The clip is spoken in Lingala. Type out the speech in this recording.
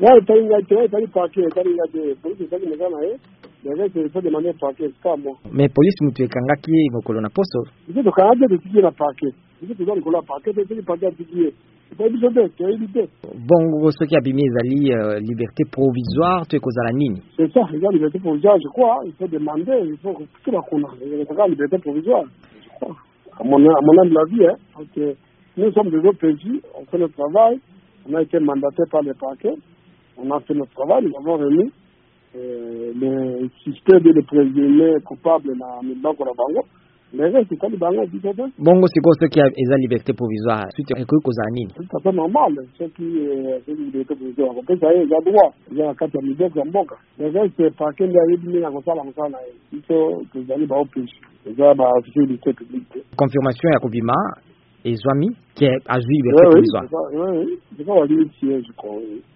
Ouais, t'as parquet, police ça qui me gana mais il faut demander parquet, c'est pas moi. Mais police mutu ekangaki mokolo na poso. Il faut quand même de la parquet. Il faut que la parquet, c'est pas de Bongo soki abimi ezali liberté provisoire tu ekozala nini? C'est ça, la liberté provisoire, je crois. Il faut demander, il faut que la liberté provisoire, je crois. À mon âme la vie, hein. Donc, nous sommes des OPJ, on fait notre travail, on a été mandaté par les parquets, on a fait notre travail, nous avons remis le système de présumés coupables dans le banque de la banque. Mais c'est pas le banque qui fait ça. Bongo c'est quoi ce qui a la liberté provisoire? Suite à kozala nini? C'est normal, c'est qui liberté provisoire. On peut dire, il y a droit, il y a 4 millions de banques. Mais c'est pas qu'il y a eu une il faut que vous allez au plus. Il y a une publique. Confirmation ya Kobima et Zwami qui a eu liberté provisoire. Oui, c'est pas la limite, je crois.